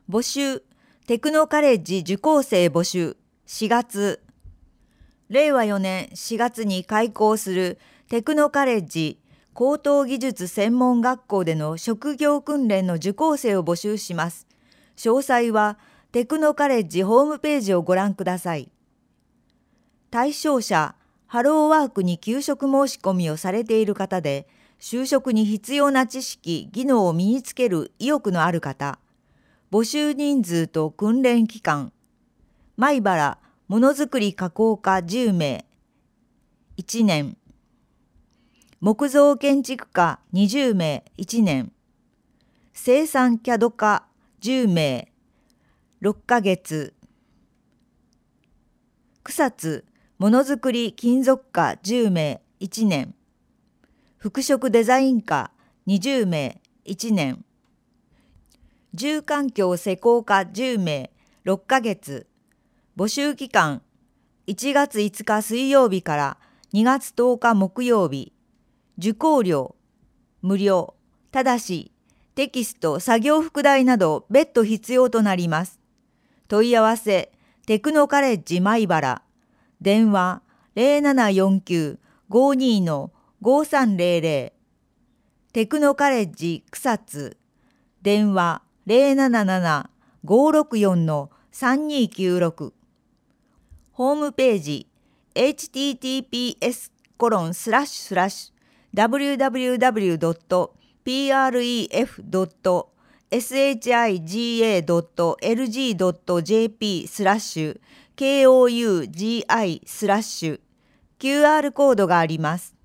募集、テクノカレッジ受講生募集、4月。令和4年4月に開校するテクノカレッジ高等技術専門学校での職業訓練の受講生を募集します。詳細はテクノカレッジホームページをご覧ください。対象者、ハローワークに求職申し込みをされている方で、就職に必要な知識・技能を身につける意欲のある方。募集人数と訓練期間。米原ものづくり加工科10名。1年。木造建築科20名1年。生産キャド科10名。6ヶ月。草津ものづくり金属科10名1年。服飾デザイン科20名1年。住環境施工科10名6ヶ月。募集期間1月5日水曜日から2月10日木曜日。受講料無料。ただしテキスト作業服代など別途必要となります。問い合わせテクノカレッジ米原。電話 0749-52-5300。テクノカレッジ草津。電話 077-564-3296。ホームページ https://www.pref.shiga.lg.jp/kougi/QR コードがあります。